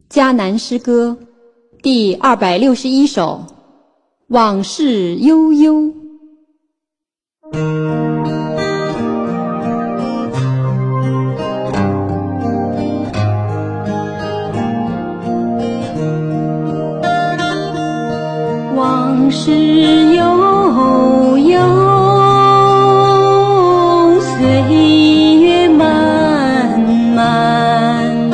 迦南诗歌第261首，往事悠悠。往事悠悠，岁月漫漫，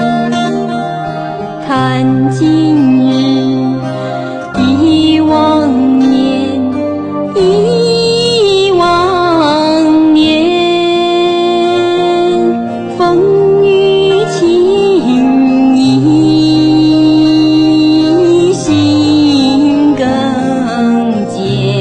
看今日忆往年，忆往年，风雨情意心更见，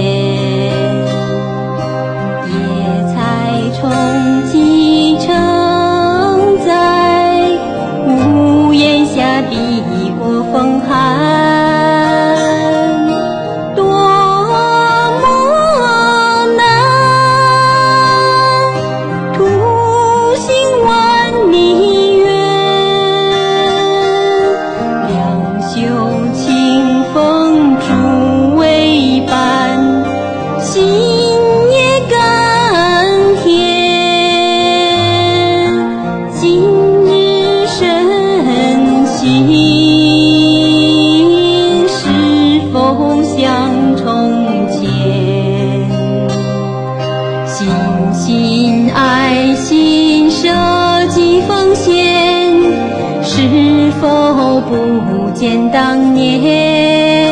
野菜充饥成灾，屋檐下避过风寒，多么难，途行万里远，两袖清风助为伴，心也甘甜。今日深信，是否像从前？心心爱心舍己奉献，是否不见当年？